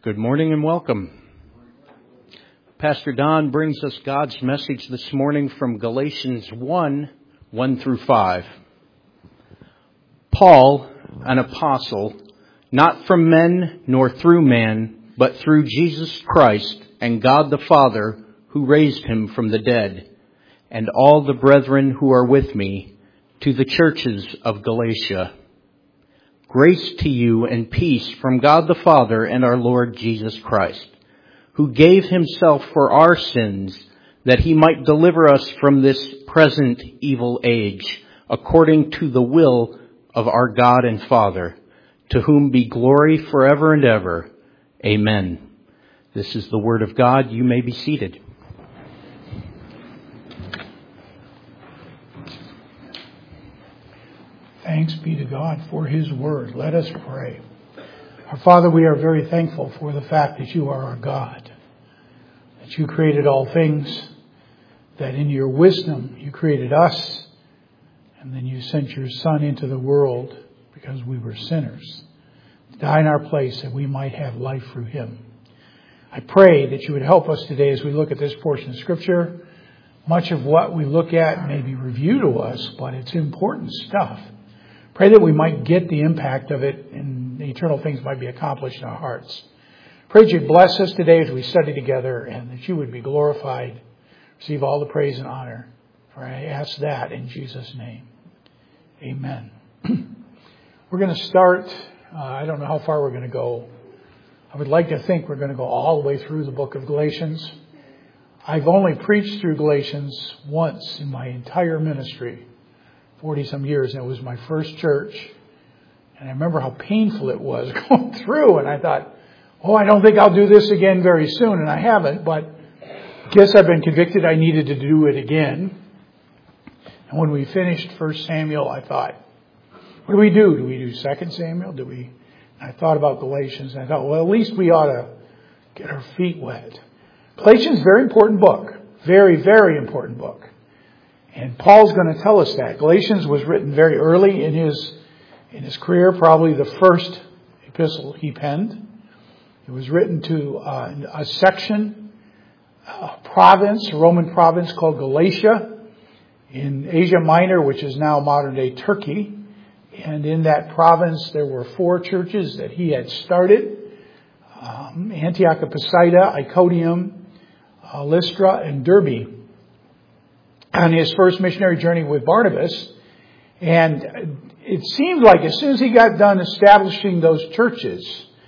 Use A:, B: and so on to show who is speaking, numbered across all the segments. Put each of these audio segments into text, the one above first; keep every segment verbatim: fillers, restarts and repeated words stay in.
A: Good morning and welcome. Pastor Don brings us God's message this morning from Galatians one, one through five. Paul, an apostle, not from men nor through man, but through Jesus Christ and God the Father, who raised him from the dead, and all the brethren who are with me, to the churches of Galatia. Grace to you and peace from God the Father and our Lord Jesus Christ, who gave himself for our sins, that he might deliver us from this present evil age, according to the will of our God and Father, to whom be glory forever and ever. Amen. This is the word of God. You may be seated.
B: Thanks be to God for His Word. Let us pray. Our Father, we are very thankful for the fact that you are our God, that you created all things, that in your wisdom you created us, and then you sent your Son into the world because we were sinners, to die in our place that we might have life through Him. I pray that you would help us today as we look at this portion of Scripture. Much of what we look at may be review to us, but it's important stuff. Pray that we might get the impact of it and the eternal things might be accomplished in our hearts. Pray that you'd bless us today as we study together and that you would be glorified. Receive all the praise and honor. For I ask that in Jesus' name. Amen. We're going to start, uh, I don't know how far we're going to go. I would like to think we're going to go all the way through the book of Galatians. I've only preached through Galatians once in my entire ministry. forty-some years, and it was my first church. And I remember how painful it was going through, and I thought, oh, I don't think I'll do this again very soon, and I haven't, but I guess I've been convicted I needed to do it again. And when we finished First Samuel, I thought, what do we do? Do we do Second Samuel? Do we? And I thought about Galatians, and I thought, well, at least we ought to get our feet wet. Galatians is a very important book. Very, very important book. And Paul's going to tell us that. Galatians was written very early in his in his career, probably the first epistle he penned. It was written to uh, a section, a province, a Roman province called Galatia in Asia Minor, which is now modern-day Turkey. And in that province, there were four churches that he had started. Um, Antioch of Pisidia, Iconium, uh, Lystra, and Derbe. On his first missionary journey with Barnabas. And it seemed like as soon as he got done establishing those churches,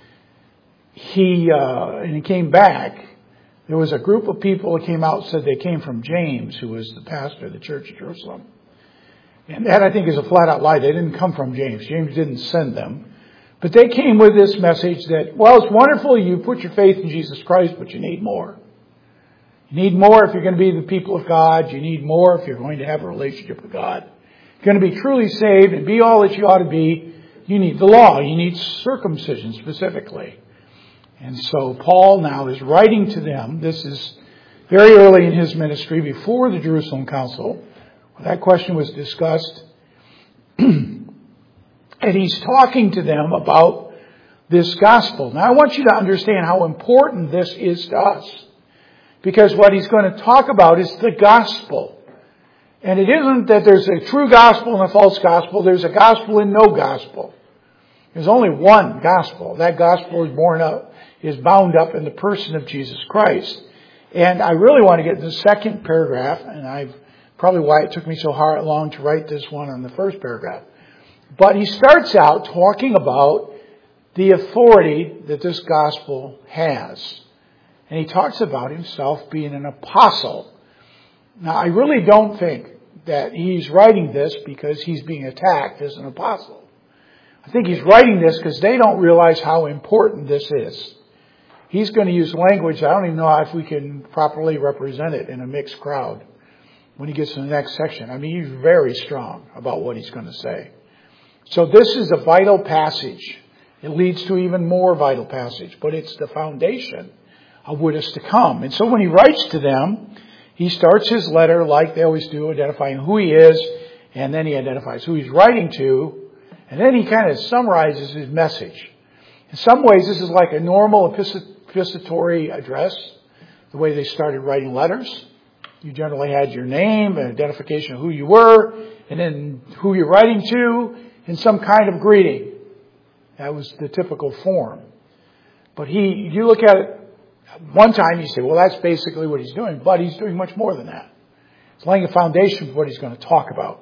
B: he, uh, and he came back, there was a group of people that came out and said they came from James, who was the pastor of the church of Jerusalem. And that, I think, is a flat-out lie. They didn't come from James. James didn't send them. But they came with this message that, well, it's wonderful you put your faith in Jesus Christ, but you need more. You need more if you're going to be the people of God. You need more if you're going to have a relationship with God. If you're going to be truly saved and be all that you ought to be, you need the law. You need circumcision specifically. And so Paul now is writing to them. This is very early in his ministry, before the Jerusalem Council, where that question was discussed. And he's talking to them about this gospel. Now I want you to understand how important this is to us. Because what he's going to talk about is the gospel. And it isn't that there's a true gospel and a false gospel. There's a gospel and no gospel. There's only one gospel. That gospel is born up, is bound up in the person of Jesus Christ. And I really want to get to the second paragraph, and I've probably why it took me so hard long to write this one on the first paragraph. But he starts out talking about the authority that this gospel has. And he talks about himself being an apostle. Now, I really don't think that he's writing this because he's being attacked as an apostle. I think he's writing this because they don't realize how important this is. He's going to use language, I don't even know if we can properly represent it in a mixed crowd when he gets to the next section. I mean, he's very strong about what he's going to say. So this is a vital passage. It leads to even more vital passage, but it's the foundation of what is to come. And so when he writes to them, he starts his letter like they always do, identifying who he is, and then he identifies who he's writing to, and then he kind of summarizes his message. In some ways, this is like a normal epistolary address, the way they started writing letters. You generally had your name, an identification of who you were, and then who you're writing to, and some kind of greeting. That was the typical form. But he, you look at it one time, you say, well, that's basically what he's doing. But he's doing much more than that. He's laying a foundation for what he's going to talk about.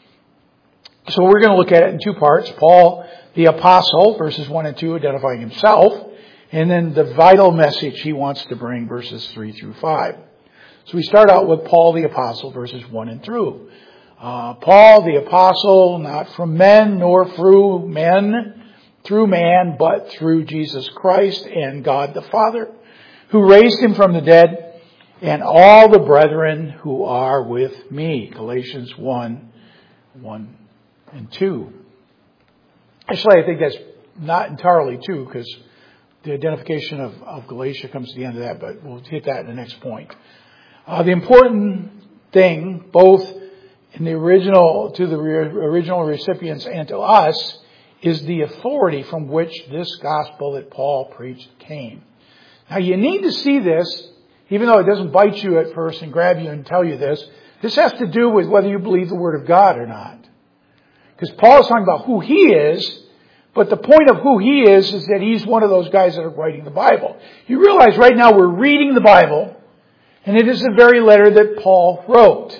B: So we're going to look at it in two parts. Paul, the apostle, verses one and two, identifying himself. And then the vital message he wants to bring, verses three through five. So we start out with Paul, the apostle, verses one and through. Uh, Paul, the apostle, not from men nor through men, through man, but through Jesus Christ and God the Father, who raised him from the dead, and all the brethren who are with me. Galatians one, one and two. Actually, I think that's not entirely two, because the identification of, of Galatia comes to the end of that, but we'll hit that in the next point. Uh, the important thing, both in the original, to the re- original recipients and to us, is the authority from which this gospel that Paul preached came. Now you need to see this, even though it doesn't bite you at first and grab you and tell you this. This has to do with whether you believe the Word of God or not. Because Paul is talking about who he is, but the point of who he is is that he's one of those guys that are writing the Bible. You realize right now we're reading the Bible, and it is the very letter that Paul wrote.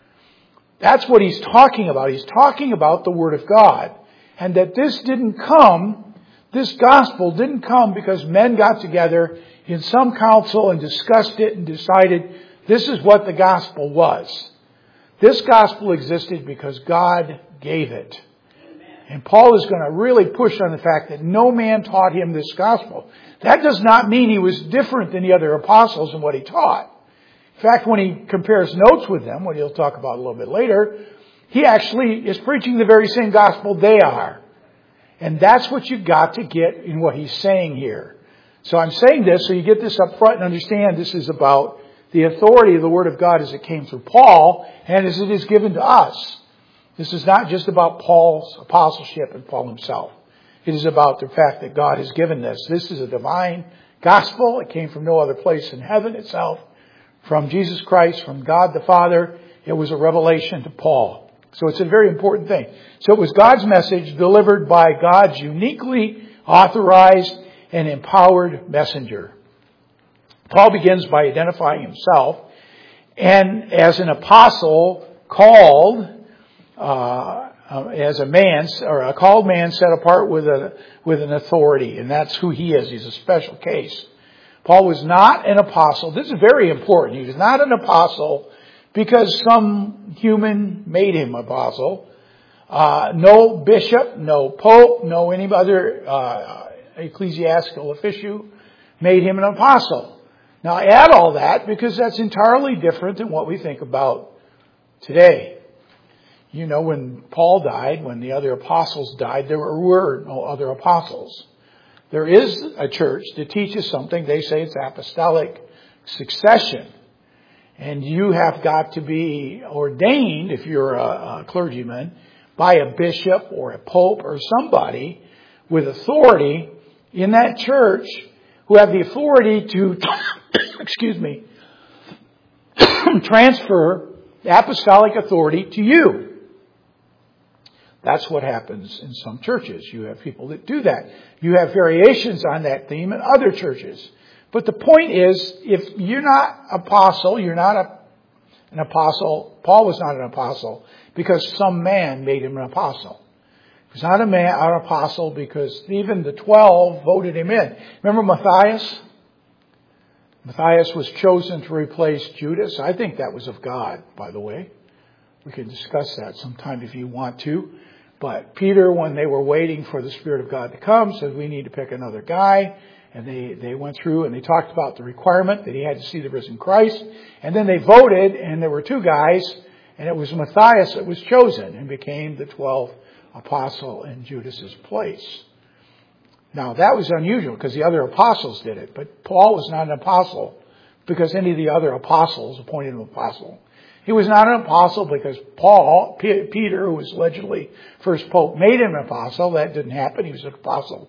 B: That's what he's talking about. He's talking about the Word of God. And that this didn't come, this gospel didn't come because men got together in some council and discussed it and decided this is what the gospel was. This gospel existed because God gave it. And Paul is going to really push on the fact that no man taught him this gospel. That does not mean he was different than the other apostles in what he taught. In fact, when he compares notes with them, what he'll talk about a little bit later, he actually is preaching the very same gospel they are. And that's what you got to get in what he's saying here. So I'm saying this so you get this up front and understand this is about the authority of the Word of God as it came through Paul and as it is given to us. This is not just about Paul's apostleship and Paul himself. It is about the fact that God has given this. This is a divine gospel. It came from no other place in heaven itself. From Jesus Christ, from God the Father. It was a revelation to Paul. So it's a very important thing. So it was God's message delivered by God's uniquely authorized and empowered messenger. Paul begins by identifying himself and as an apostle called uh, uh, as a man, or a called man set apart with a with an authority, and that's who he is. He's a special case. Paul was not an apostle. This is very important. He was not an apostle because some human made him apostle. Uh, no bishop, no pope, no any other uh, ecclesiastical official made him an apostle. Now add all that because that's entirely different than what we think about today. You know, when Paul died, when the other apostles died, there were no other apostles. There is a church that teaches something. They say it's apostolic succession. And you have got to be ordained, if you're a, a clergyman, by a bishop or a pope or somebody with authority in that church who have the authority to, excuse me, transfer the apostolic authority to you. That's what happens in some churches. You have people that do that. You have variations on that theme in other churches. But the point is, if you're not apostle, you're not a, an apostle. Paul was not an apostle because some man made him an apostle. He was not a man, an apostle because even the twelve voted him in. Remember Matthias? Matthias was chosen to replace Judas. I think that was of God, by the way. We can discuss that sometime if you want to. But Peter, when they were waiting for the Spirit of God to come, said, we need to pick another guy. And they, they went through and they talked about the requirement that he had to see the risen Christ. And then they voted, and there were two guys, and it was Matthias that was chosen and became the twelfth apostle in Judas's place. Now, that was unusual because the other apostles did it. But Paul was not an apostle because any of the other apostles appointed him apostle. He was not an apostle because Paul, P- Peter, who was allegedly first pope, made him an apostle. That didn't happen. He was an apostle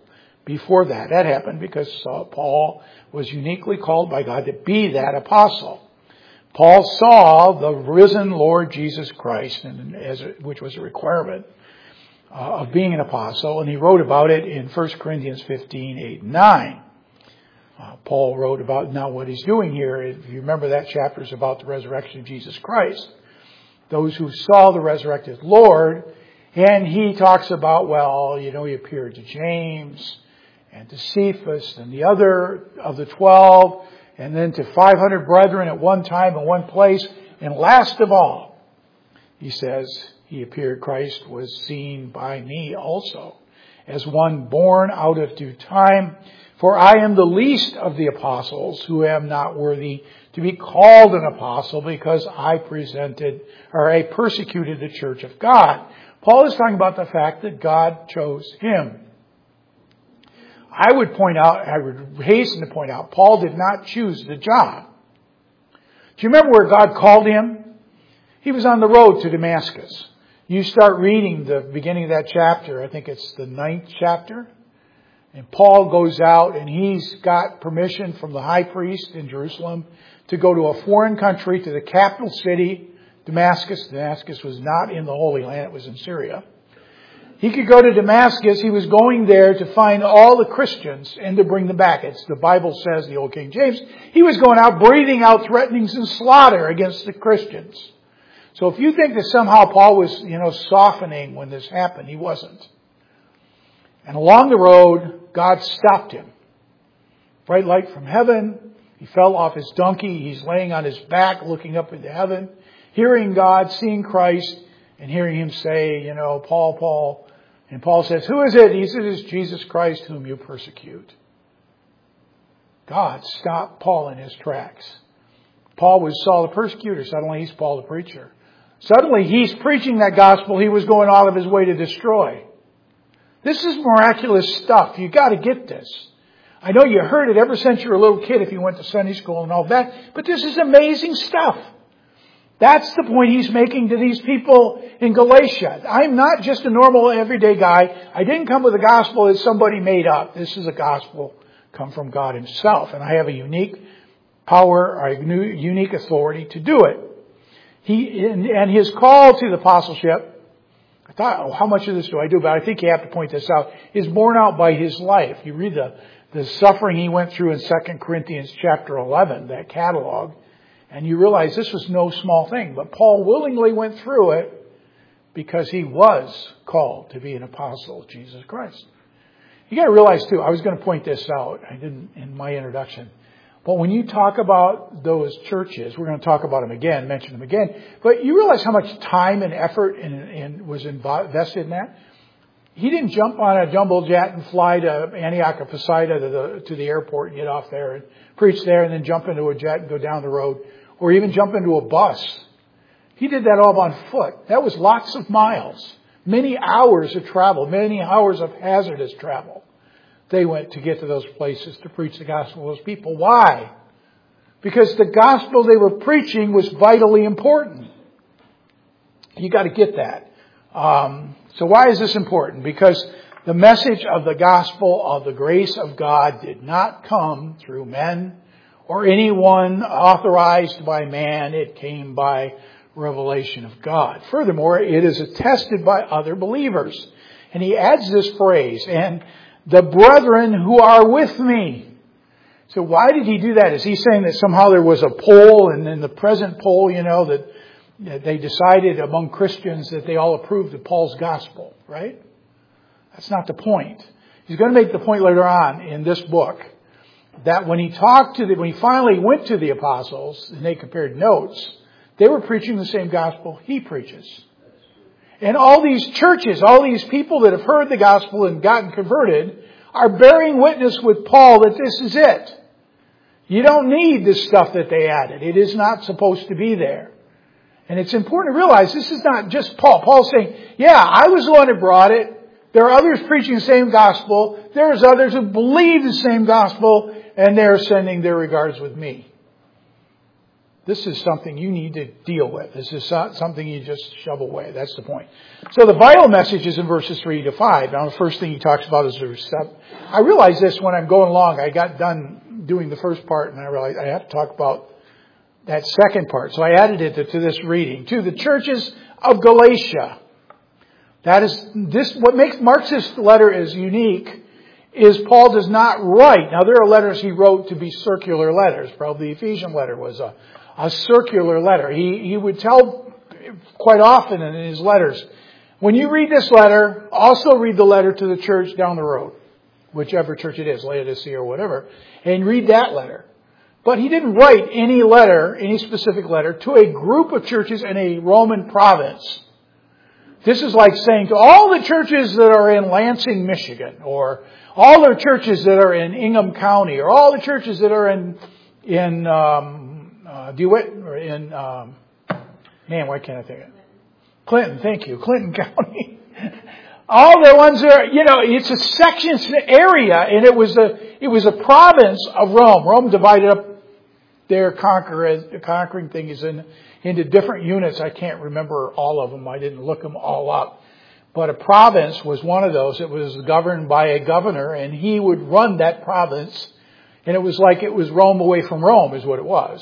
B: before that. That happened because uh, Paul was uniquely called by God to be that apostle. Paul saw the risen Lord Jesus Christ, and as a, which was a requirement uh, of being an apostle, and he wrote about it in First Corinthians fifteen, eight and nine. Uh, Paul wrote about now what he's doing here. If you remember, that chapter is about the resurrection of Jesus Christ. Those who saw the resurrected Lord, and he talks about, well, you know, he appeared to James and to Cephas and the other of the twelve, and then to five hundred brethren at one time in one place. And last of all, he says, he appeared, Christ was seen by me also, as one born out of due time. For I am the least of the apostles, who am not worthy to be called an apostle, because I presented, or I persecuted the church of God. Paul is talking about the fact that God chose him. I would point out, I would hasten to point out, Paul did not choose the job. Do you remember where God called him? He was on the road to Damascus. You start reading the beginning of that chapter, I think it's the ninth chapter. And Paul goes out and he's got permission from the high priest in Jerusalem to go to a foreign country, to the capital city, Damascus. Damascus was not in the Holy Land, it was in Syria. He could go to Damascus. He was going there to find all the Christians and to bring them back. It's the Bible says, the old King James, he was going out breathing out threatenings and slaughter against the Christians. So if you think that somehow Paul was, you know, softening when this happened, he wasn't. And along the road, God stopped him. Bright light from heaven. He fell off his donkey. He's laying on his back, looking up into heaven, hearing God, seeing Christ, and hearing him say, you know, Paul, Paul. And Paul says, who is it? He says, it's Jesus Christ whom you persecute. God stopped Paul in his tracks. Paul was Saul the persecutor. Suddenly he's Paul the preacher. Suddenly he's preaching that gospel he was going out of his way to destroy. This is miraculous stuff. You got to get this. I know you heard it ever since you were a little kid if you went to Sunday school and all that, but this is amazing stuff. That's the point he's making to these people in Galatia. I'm not just a normal everyday guy. I didn't come with a gospel that somebody made up. This is a gospel come from God himself, and I have a unique power, or a unique authority to do it. He and his call to the apostleship, I thought, oh, how much of this do I do? But I think you have to point this out, is borne out by his life. You read the, the suffering he went through in Second Corinthians chapter eleven, that catalog, and you realize this was no small thing. But Paul willingly went through it because he was called to be an apostle of Jesus Christ. You got to realize too, I was going to point this out, I didn't in my introduction. But when you talk about those churches, we're going to talk about them again, mention them again, but you realize how much time and effort in, in, was invested in that? He didn't jump on a jumbo jet and fly to Antioch or Pisidia to the, to the airport and get off there and preach there and then jump into a jet and go down the road, or even jump into a bus. He did that all on foot. That was lots of miles, many hours of travel, many hours of hazardous travel. They went to get to those places to preach the gospel to those people. Why? Because the gospel they were preaching was vitally important. You got to get that. Um, so why is this important? Because the message of the gospel of the grace of God did not come through men or anyone authorized by man. It came by revelation of God. Furthermore, it is attested by other believers. And he adds this phrase, and the brethren who are with me. So why did he do that? Is he saying that somehow there was a poll, and in the present poll, you know, that, that they decided among Christians that they all approved of Paul's gospel, right? That's not the point. He's going to make the point later on in this book that when he talked to the, when he finally went to the apostles and they compared notes, they were preaching the same gospel he preaches. And all these churches, all these people that have heard the gospel and gotten converted are bearing witness with Paul that this is it. You don't need this stuff that they added. It is not supposed to be there. And it's important to realize this is not just Paul. Paul's saying, yeah, I was the one who brought it. There are others preaching the same gospel. There's others who believe the same gospel, and they're sending their regards with me. This is something you need to deal with. This is not something you just shove away. That's the point. So the vital message is in verses three to five. Now the first thing he talks about is the recept. I realized this when I'm going along. I got done doing the first part and I realized I have to talk about that second part. So I added it to, to this reading. To the churches of Galatia. That is, this, what makes Mark's letter is unique is Paul does not write. Now there are letters he wrote to be circular letters. Probably the Ephesian letter was a, a circular letter. He, he would tell quite often in his letters, when you read this letter, also read the letter to the church down the road. Whichever church it is, Laodicea or whatever. And read that letter. But he didn't write any letter, any specific letter, to a group of churches in a Roman province. This is like saying to all the churches that are in Lansing, Michigan, or all the churches that are in Ingham County, or all the churches that are in in um, uh, DeWitt, or in um, man, why can't I think of it? Clinton, thank you, Clinton County. All the ones that are, you know, it's a section, it's an area, and it was a it was a province of Rome. Rome divided up their conquer, conquering things in, into different units. I can't remember all of them. I didn't look them all up. But a province was one of those. It was governed by a governor, and he would run that province. And it was like it was Rome away from Rome is what it was.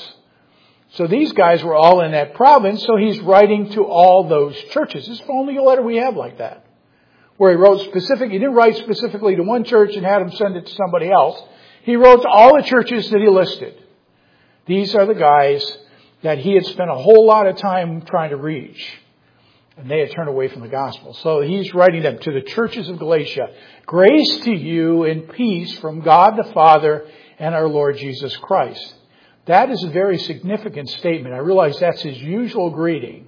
B: So these guys were all in that province, so he's writing to all those churches. This is the only letter we have like that. Where he wrote specific, he didn't write specifically to one church and had them send it to somebody else. He wrote to all the churches that he listed. These are the guys that he had spent a whole lot of time trying to reach. And they had turned away from the gospel. So he's writing them to the churches of Galatia. Grace to you and peace from God the Father and our Lord Jesus Christ. That is a very significant statement. I realize that's his usual greeting.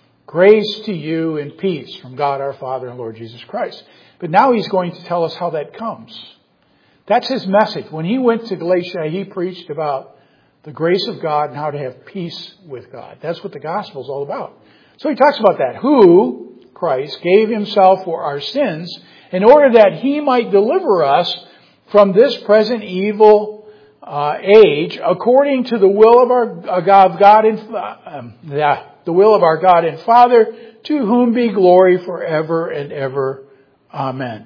B: Grace to you and peace from God our Father and Lord Jesus Christ. But now he's going to tell us how that comes. That's his message. When he went to Galatia, he preached about the grace of God and how to have peace with God. That's what the gospel is all about. So he talks about that. Who, Christ, gave himself for our sins in order that he might deliver us from this present evil uh, age according to the will of our uh, God, God and um, yeah, the will of our God and Father, to whom be glory forever and ever. Amen.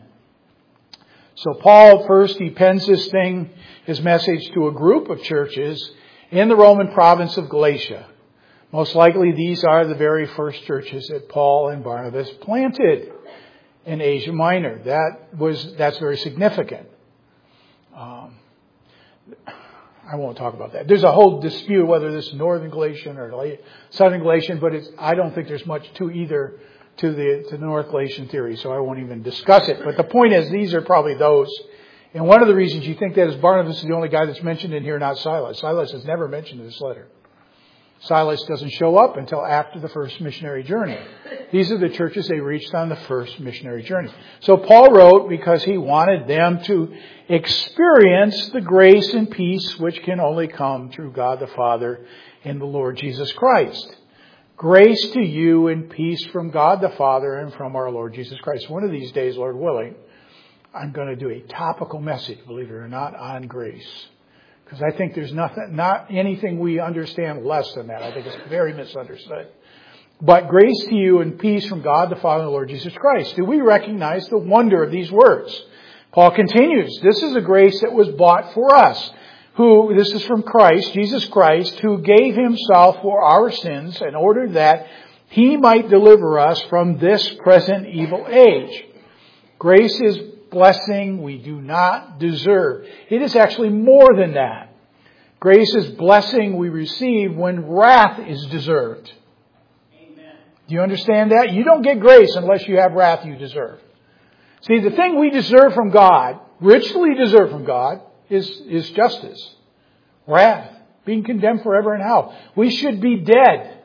B: So Paul first, he pens this thing, his message to a group of churches in the Roman province of Galatia. Most likely these are the very first churches that Paul and Barnabas planted in Asia Minor. That was, that's very significant. Um, I won't talk about that. There's a whole dispute whether this is Northern Galatian or Southern Galatian, but it's, I don't think there's much to either to the, to the North Galatian theory, so I won't even discuss it. But the point is, these are probably those. And one of the reasons you think that is Barnabas is the only guy that's mentioned in here, not Silas. Silas is never mentioned in this letter. Silas doesn't show up until after the first missionary journey. These are the churches they reached on the first missionary journey. So Paul wrote because he wanted them to experience the grace and peace which can only come through God the Father and the Lord Jesus Christ. Grace to you and peace from God the Father and from our Lord Jesus Christ. One of these days, Lord willing, I'm going to do a topical message, believe it or not, on grace. Because I think there's nothing, not anything we understand less than that. I think it's very misunderstood. But grace to you and peace from God the Father and the Lord Jesus Christ. Do we recognize the wonder of these words? Paul continues, this is a grace that was bought for us. Who, this is from Christ, Jesus Christ, who gave himself for our sins in order that he might deliver us from this present evil age. Grace is blessing we do not deserve. It is actually more than that. Grace is blessing we receive when wrath is deserved. Amen. Do you understand that? You don't get grace unless you have wrath you deserve. See, the thing we deserve from God, richly deserve from God, is, is justice. Wrath. Being condemned forever in hell. We should be dead.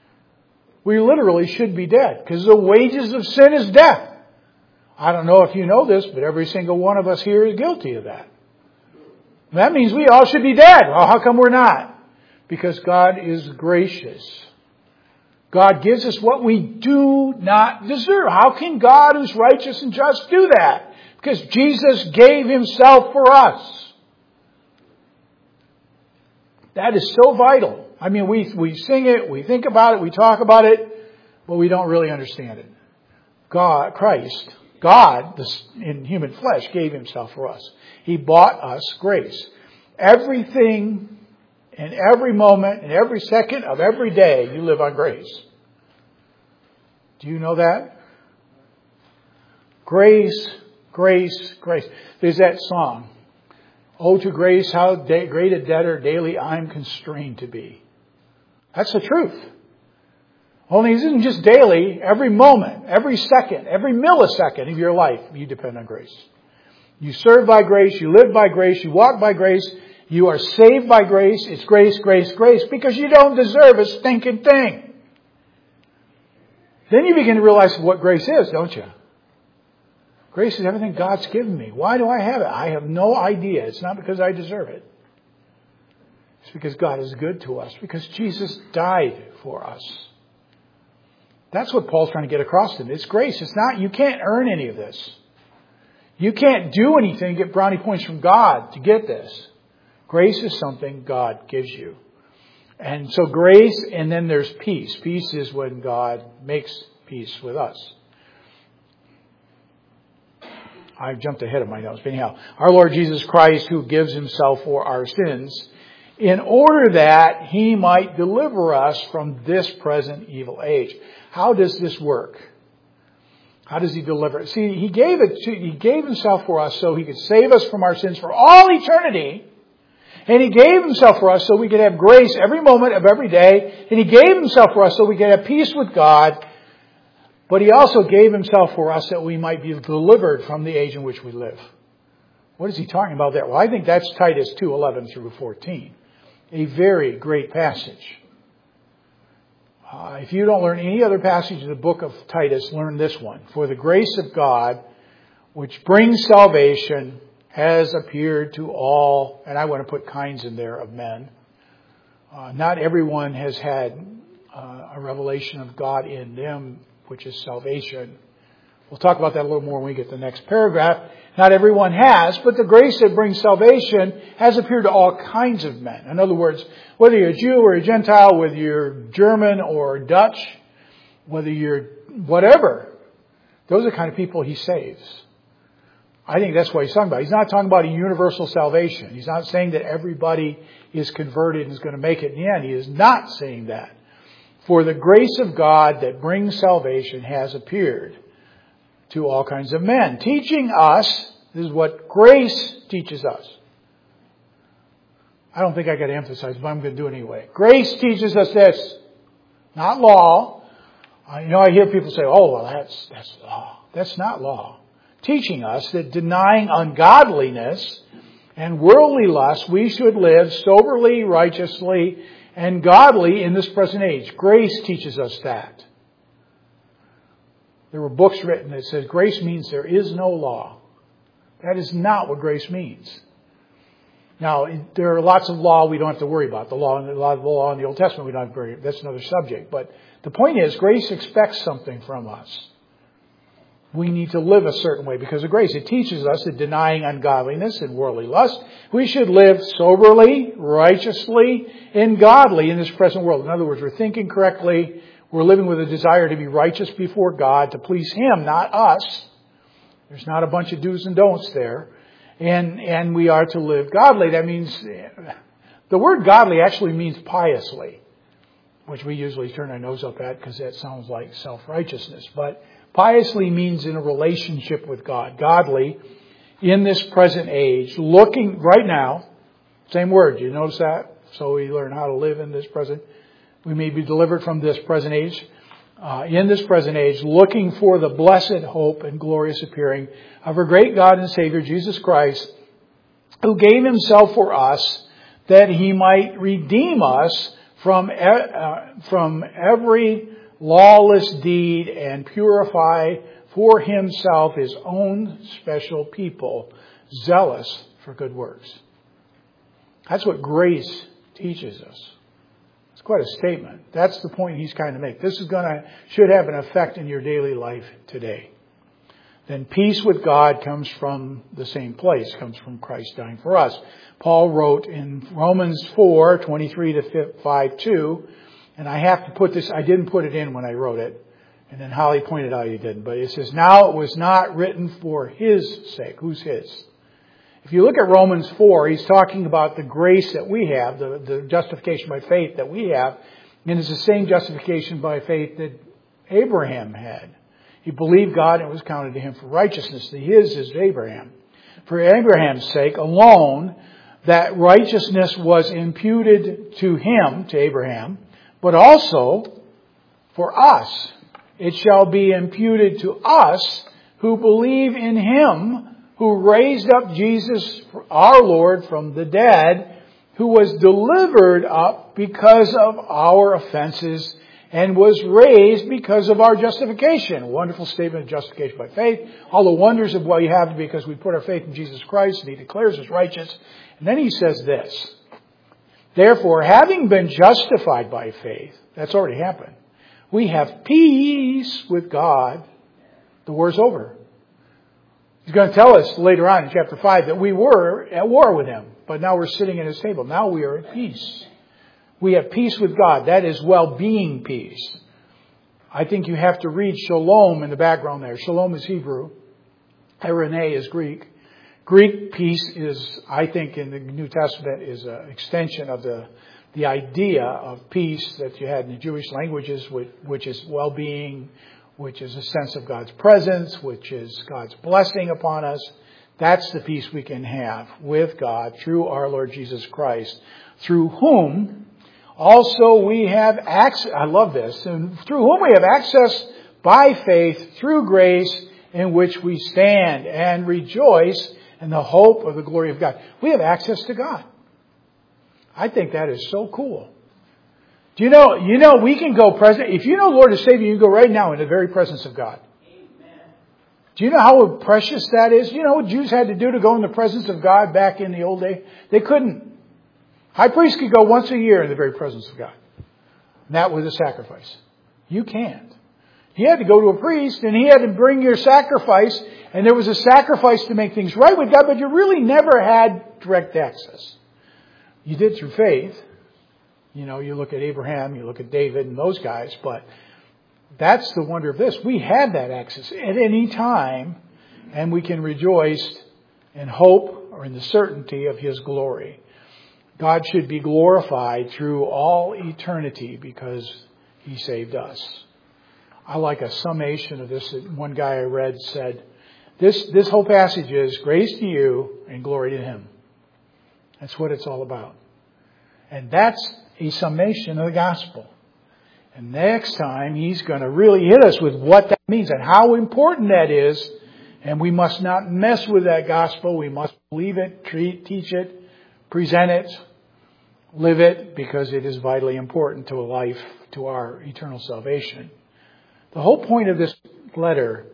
B: We literally should be dead. Because the wages of sin is death. I don't know if you know this, but every single one of us here is guilty of that. That means we all should be dead. Well, how come we're not? Because God is gracious. God gives us what we do not deserve. How can God, who's righteous and just, do that? Because Jesus gave himself for us. That is so vital. I mean, we, we sing it, we think about it, we talk about it, but we don't really understand it. God, Christ, God, in human flesh, gave himself for us. He bought us grace. Everything, in every moment, in every second of every day, you live on grace. Do you know that? Grace, grace, grace. There's that song. Oh, to grace, how da- great a debtor daily I'm constrained to be. That's the truth. Only it isn't just daily. Every moment, every second, every millisecond of your life, you depend on grace. You serve by grace. You live by grace. You walk by grace. You are saved by grace. It's grace, grace, grace, because you don't deserve a stinking thing. Then you begin to realize what grace is, don't you? Grace is everything God's given me. Why do I have it? I have no idea. It's not because I deserve it. It's because God is good to us. Because Jesus died for us. That's what Paul's trying to get across to him. It's grace. It's not, you can't earn any of this. You can't do anything, get brownie points from God to get this. Grace is something God gives you. And so grace, and then there's peace. Peace is when God makes peace with us. I jumped ahead of my notes. But anyhow, our Lord Jesus Christ, who gives himself for our sins, in order that he might deliver us from this present evil age. How does this work? How does he deliver it? See, he gave it to, he gave himself for us so he could save us from our sins for all eternity. And he gave himself for us so we could have grace every moment of every day. And he gave himself for us so we could have peace with God. But he also gave himself for us that we might be delivered from the age in which we live. What is he talking about there? Well, I think that's Titus two, eleven through fourteen. A very great passage. Uh, if you don't learn any other passage in the book of Titus, learn this one. For the grace of God, which brings salvation, has appeared to all, and I want to put kinds in there, of men. Uh, not everyone has had uh, a revelation of God in them, which is salvation. We'll talk about that a little more when we get to the next paragraph. Not everyone has, but the grace that brings salvation has appeared to all kinds of men. In other words, whether you're a Jew or a Gentile, whether you're German or Dutch, whether you're whatever, those are the kind of people he saves. I think that's what he's talking about. He's not talking about a universal salvation. He's not saying that everybody is converted and is going to make it in the end. He is not saying that. For the grace of God that brings salvation has appeared to all kinds of men, teaching us, this is what grace teaches us. I don't think I got to emphasize, but I'm going to do it anyway. Grace teaches us this, not law. Uh, you know, I hear people say, oh, well, that's, that's law. That's not law. Teaching us that denying ungodliness and worldly lust, we should live soberly, righteously, and godly in this present age. Grace teaches us that. There were books written that said grace means there is no law. That is not what grace means. Now, there are lots of law we don't have to worry about. The law, a lot of the law in the Old Testament we don't have to worry about. That's another subject. But the point is, grace expects something from us. We need to live a certain way because of grace. It teaches us that denying ungodliness and worldly lust, we should live soberly, righteously, and godly in this present world. In other words, we're thinking correctly. We're living with a desire to be righteous before God, to please Him, not us. There's not a bunch of do's and don'ts there. And, and we are to live godly. That means, the word godly actually means piously, which we usually turn our nose up at because that sounds like self-righteousness. But piously means in a relationship with God. Godly in this present age, looking right now, same word, you notice that? So we learn how to live in this present. We may be delivered from this present age. Uh, in this present age, looking for the blessed hope and glorious appearing of our great God and Savior, Jesus Christ, who gave Himself for us that He might redeem us from, uh, from every lawless deed and purify for Himself His own special people, zealous for good works. That's what grace teaches us. It's quite a statement. That's the point he's trying to make. This is going to, should have an effect in your daily life today. then peace with God comes from the same place, comes from Christ dying for us. Paul wrote in Romans four, twenty-three to five, two, and I have to put this, I didn't put it in when I wrote it, and then Holly pointed out he didn't, but it says, now it was not written for his sake. Who's his? If you look at Romans four, he's talking about the grace that we have, the, the justification by faith that we have, and it's the same justification by faith that Abraham had. He believed God and it was counted to him for righteousness. The his is Abraham. For Abraham's sake alone, that righteousness was imputed to him, to Abraham, but also for us. It shall be imputed to us who believe in him who raised up Jesus, our Lord, from the dead, who was delivered up because of our offenses and was raised because of our justification. A wonderful statement of justification by faith. All the wonders of what we have because we put our faith in Jesus Christ and he declares us righteous. And then he says this, therefore, having been justified by faith, that's already happened, we have peace with God. The war's over. He's going to tell us later on in chapter five that we were at war with him, but now we're sitting at his table. Now we are at peace. We have peace with God. That is well-being peace. I think you have to read shalom in the background there. Shalom is Hebrew. Eirene is Greek. Greek peace is, I think, in the New Testament is an extension of the, the idea of peace that you had in the Jewish languages, which, which is well-being, which is a sense of God's presence, which is God's blessing upon us. That's the peace we can have with God through our Lord Jesus Christ, through whom also we have access, I love this, and through whom we have access by faith through grace in which we stand and rejoice in the hope of the glory of God. We have access to God. I think that is so cool. Do you know, you know, we can go present, if you know Lord and Savior, you can go right now in the very presence of God. Amen. Do you know how precious that is? You know what Jews had to do to go in the presence of God back in the old day? They couldn't. High priest could go once a year in the very presence of God. And that was a sacrifice. You can't. He had to go to a priest and he had to bring your sacrifice, and there was a sacrifice to make things right with God, but you really never had direct access. You did through faith. You know, you look at Abraham, you look at David and those guys, but that's the wonder of this. We have that access at any time, and we can rejoice in hope or in the certainty of his glory. God should be glorified through all eternity because he saved us. I like a summation of this. One guy I read said, this, this whole passage is grace to you and glory to him. That's what it's all about. And that's a summation of the gospel. And next time he's going to really hit us with what that means and how important that is. And we must not mess with that gospel. We must believe it, treat, teach it, present it, live it, because it is vitally important to a life, to our eternal salvation. The whole point of this letter,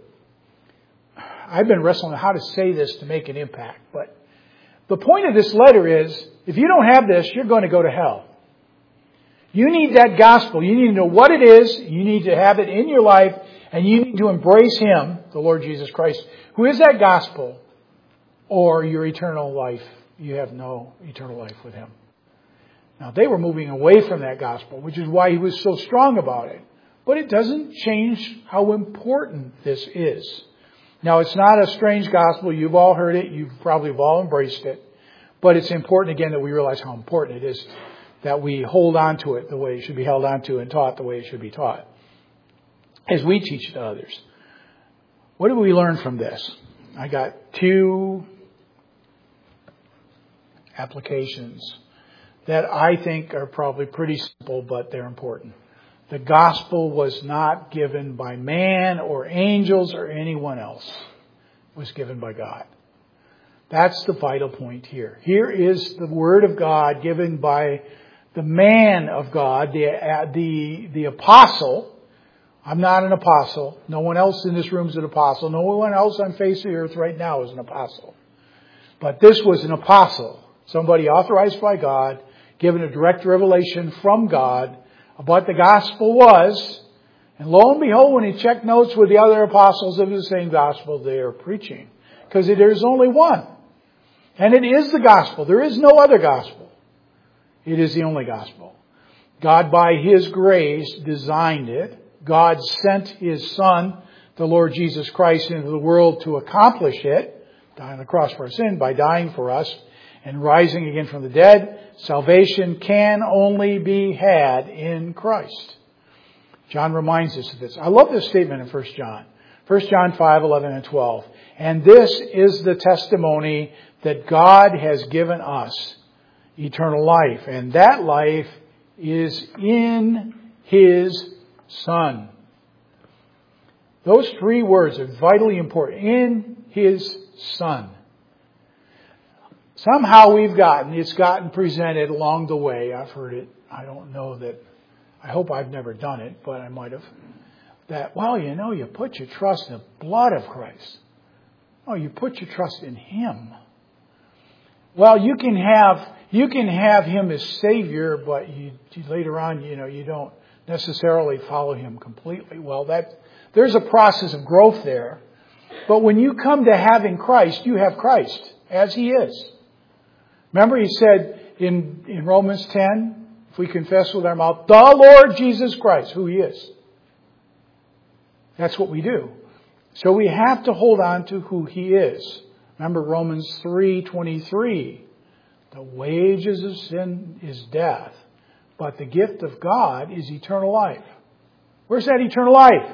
B: I've been wrestling with how to say this to make an impact, but the point of this letter is, if you don't have this, you're going to go to hell. You need that gospel. You need to know what it is. You need to have it in your life, and you need to embrace him, the Lord Jesus Christ, who is that gospel, or your eternal life. You have no eternal life with him. Now, they were moving away from that gospel, which is why he was so strong about it. But it doesn't change how important this is. Now, it's not a strange gospel. You've all heard it. You've probably all embraced it. But it's important, again, that we realize how important it is that we hold on to it the way it should be held on to and taught the way it should be taught as we teach it to others. What do we learn from this? I got two applications that I think are probably pretty simple, but they're important. The gospel was not given by man or angels or anyone else. It was given by God. That's the vital point here. Here is the Word of God given by the man of God, the, uh, the, the apostle. I'm not an apostle. No one else in this room is an apostle. No one else on face of the earth right now is an apostle. But this was an apostle. Somebody authorized by God, given a direct revelation from God of what the gospel was And lo and behold, when he checked notes with the other apostles of the same gospel they are preaching, because there is only one. And it is the gospel. There is no other gospel. It is the only gospel. God, by His grace, designed it. God sent His Son, the Lord Jesus Christ, into the world to accomplish it, dying on the cross for our sin, by dying for us and rising again from the dead. Salvation can only be had in Christ. John reminds us of this. I love this statement in First John. First John five, eleven and twelve. And this is the testimony that God has given us, eternal life. And that life is in His Son. Those three words are vitally important. In His Son. Somehow we've gotten, it's gotten presented along the way. I've heard it. I don't know that, I hope I've never done it, but I might have. That, well, you know, you put your trust in the blood of Christ. Oh, you put your trust in Him. Well, you can have, you can have Him as Savior, but you, you, later on, you know, you don't necessarily follow Him completely. Well, that, there's a process of growth there. But when you come to having Christ, you have Christ as He is. Remember, He said in, in Romans ten, if we confess with our mouth, the Lord Jesus Christ, who He is. That's what we do. So we have to hold on to who He is. Remember Romans three twenty-three. The wages of sin is death, but the gift of God is eternal life. Where's that eternal life?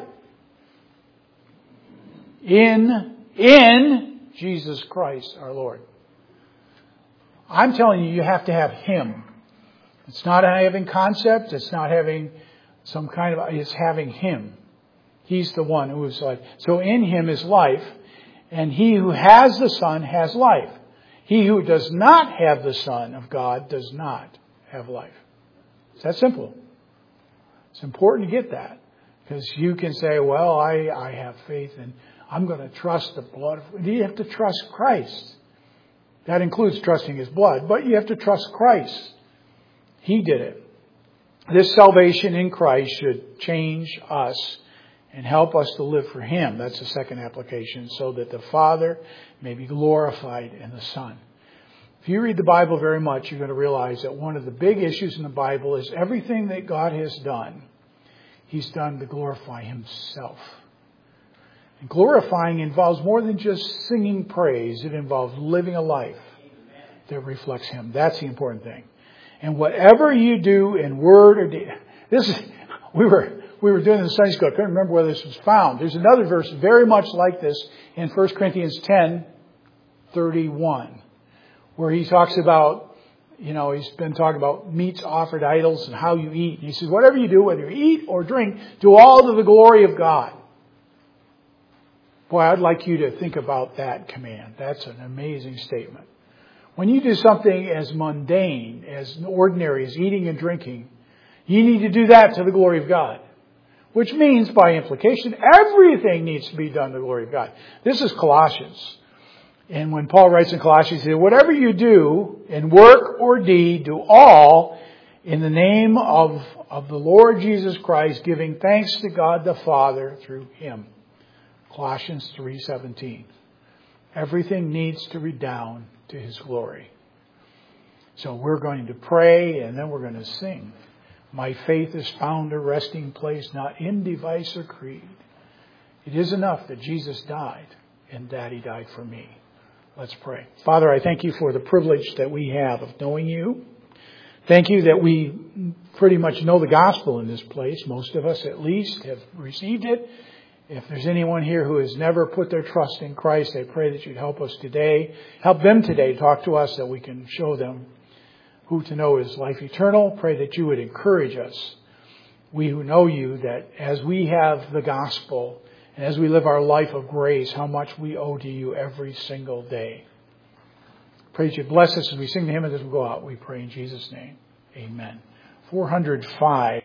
B: In, in Jesus Christ our Lord. I'm telling you, you have to have Him. It's not having concepts. It's not having some kind of, it's having Him. He's the one who is life. So in Him is life, and he who has the Son has life. He who does not have the Son of God does not have life. It's that simple. It's important to get that, because you can say, well, I, I have faith and I'm going to trust the blood. You have to trust Christ. That includes trusting His blood, but you have to trust Christ. He did it. This salvation in Christ should change us and help us to live for Him. That's the second application, so that the Father may be glorified in the Son. If you read the Bible very much, you're going to realize that one of the big issues in the Bible is everything that God has done, He's done to glorify Himself. And glorifying involves more than just singing praise. It involves living a life that reflects Him. That's the important thing. And whatever you do in word or deed, this is, we were, we were doing in the Sunday school. I couldn't remember where this was found. There's another verse very much like this in First Corinthians ten thirty-one, where he talks about, you know, he's been talking about meats offered to idols and how you eat. And he says, whatever you do, whether you eat or drink, do all to the glory of God. Boy, I'd like you to think about that command. That's an amazing statement. When you do something as mundane, as ordinary as eating and drinking, you need to do that to the glory of God. Which means, by implication, everything needs to be done to the glory of God. This is Colossians. And when Paul writes in Colossians, he says, whatever you do in work or deed, do all in the name of, of the Lord Jesus Christ, giving thanks to God the Father through Him. Colossians three seventeen. Everything needs to redound to His glory. So we're going to pray and then we're going to sing. My faith has found a resting place, not in device or creed. It is enough that Jesus died and that He died for me. Let's pray. Father, I thank You for the privilege that we have of knowing You. Thank You that we pretty much know the gospel in this place. Most of us at least have received it. If there's anyone here who has never put their trust in Christ, I pray that You'd help us today. Help them today. Talk to us that we can show them who to know is life eternal. Pray that You would encourage us, we who know You, that as we have the gospel and as we live our life of grace, how much we owe to You every single day. Pray that You bless us as we sing the hymn and as we go out. We pray in Jesus' name. Amen. four hundred five.